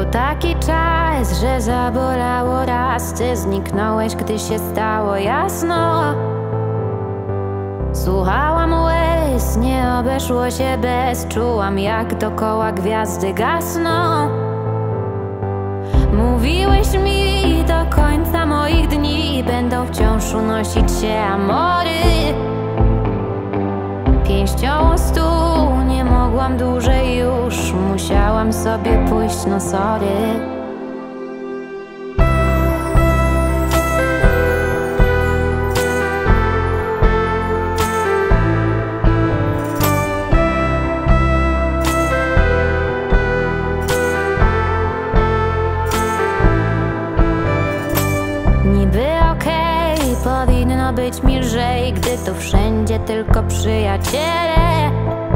taki czas, że zabolało raz. Ty zniknąłeś, gdy się stało jasno. Słuchałam łez, nie obeszło się bez. Czułam, jak dokoła gwiazdy gasną. Mówiłeś mi, do końca moich dni będą wciąż unosić się amory. Pięścią o stół, nie mogłam dłużej już. Musiałam sobie pójść, no sorry. Niby okej, powinno być mi lżej, gdy tu wszędzie tylko przyjaciele.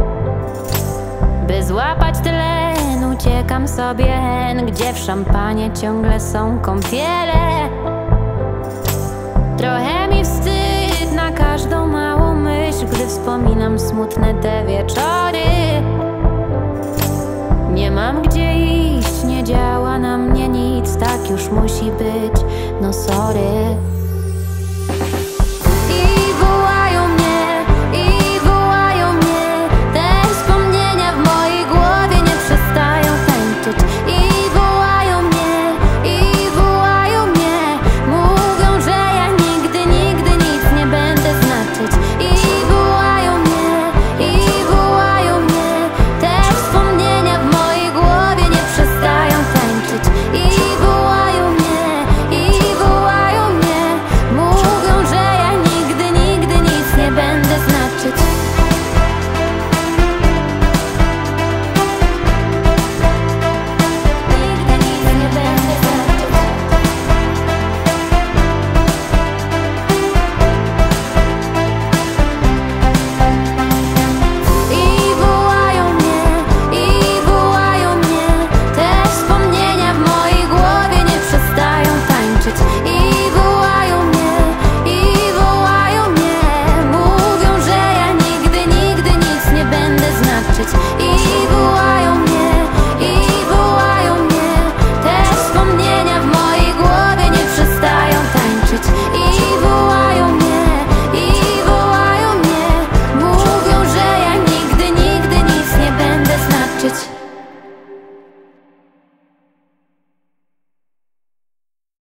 By złapać tlen, uciekam sobie hen, gdzie w szampanie ciągle są kąpiele. Trochę mi wstyd na każdą małą myśl, gdy wspominam smutne te wieczory. Nie mam gdzie iść, nie działa na mnie nic, tak już musi być, no sorry.